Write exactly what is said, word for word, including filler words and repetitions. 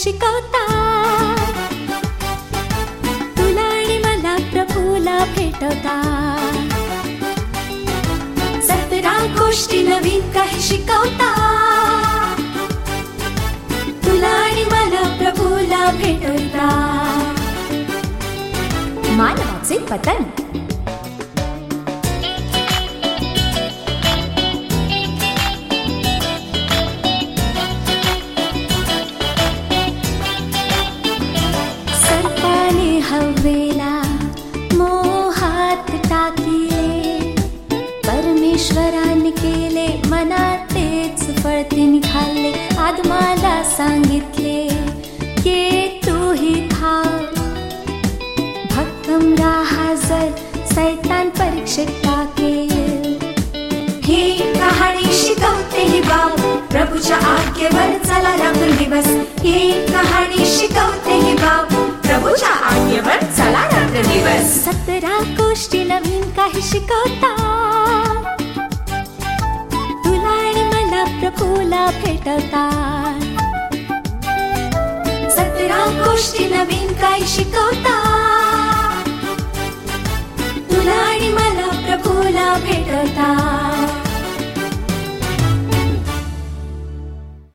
शिकवतात, तुला आणि मला प्रभूला भेटवतात. सतरा गोष्टी नवीन काही शिकवतात, तुला आणि मला प्रभूला भेटवतात. मानवाचे पतन. सर्पाने हव्वेला मोहात टाकिले, परमेश्वराने केले मनात तेच फळ तिने खाल्ले. आदमाला सांगितले की तूही खा, भक्कम राहा जर सैतान परीक्षेत टाकेल. ही कहाणी शिकवते ही बाब, प्रभूच्या आज्ञेवर चला रात्र दिवस. ही कहाणी शिकवते ही बाब, प्रभूच्या आज्ञेवर चला रात्र दिवस. सतरा गोष्टी नवीन काही शिकवतात, तुला आणि मला प्रभूला भेटवतात. सतरा गोष्टी नवीन काही शिकवतात, तुला आणि मला प्रभूला भेटवतात.